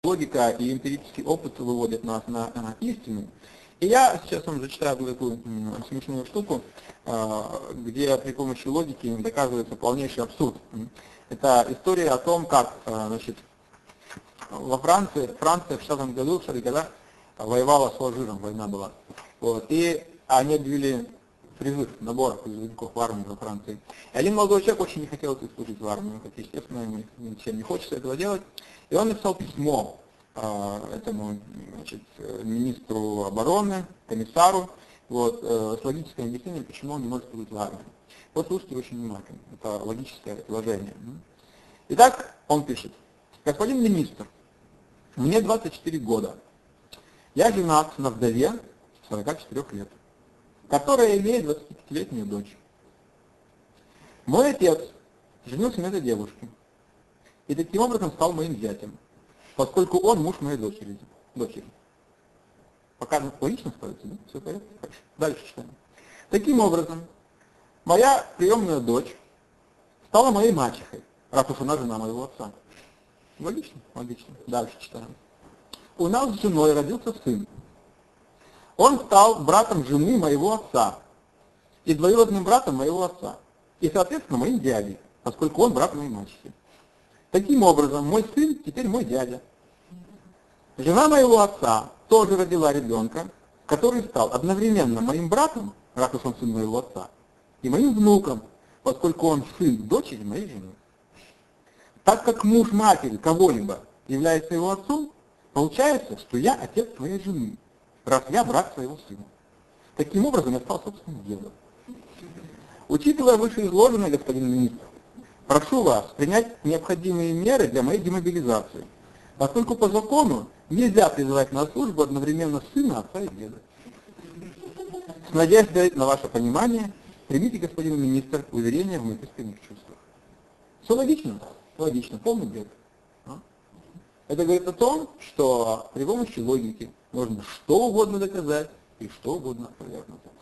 логика и эмпирический опыт выводят нас на истину. И я сейчас вам зачитаю такую смешную штуку, где при помощи логики доказывается полнейший абсурд. Это история о том, как значит, во Франция в 60-м году, в 60-х годах воевала с Алжиром, война была. Вот, и они объявили призыв, набор призывников в армию во Франции. И один молодой человек очень не хотел служить в армию, хотя, естественно, ничем не хочется этого делать. И он написал письмо этому значит, министру обороны, комиссару, вот, с логическим объяснением, почему он не может служить в армии. Вот слушайте очень внимательно, это логическое предложение. Итак, он пишет: господин министр, мне 24 года. Я женат на вдове 44 лет, которая имеет 25-летнюю дочь. Мой отец женился на этой девушке и таким образом стал моим зятем, поскольку он муж моей дочери. Пока логично сходится, да? Все в порядке? Хорошо. Дальше читаем. Таким образом, моя приемная дочь стала моей мачехой, раз уж она жена моего отца. Логично? Логично. Дальше читаем. У нас с женой родился сын. Он стал братом жены моего отца и двоюродным братом моего отца. И, соответственно, моим дядей, поскольку он брат моей мачехи. Таким образом, мой сын теперь мой дядя. Жена моего отца тоже родила ребенка, который стал одновременно моим братом, раз уж он сын моего отца, и моим внуком, поскольку он сын дочери моей жены. Так как муж матери кого-либо является его отцом, получается, что я отец своей жены, раз я брат своего сына. Таким образом, я стал собственным дедом. Учитывая вышеизложенное, господин министр, прошу вас принять необходимые меры для моей демобилизации, поскольку по закону нельзя призывать на службу одновременно сына, отца и деда. С надеждой на ваше понимание, примите, господин министр, уверение в моих искренних чувствах. Все логично? Логично, полный бред. Это говорит о том, что при помощи логики можно что угодно доказать и что угодно опровергнуть.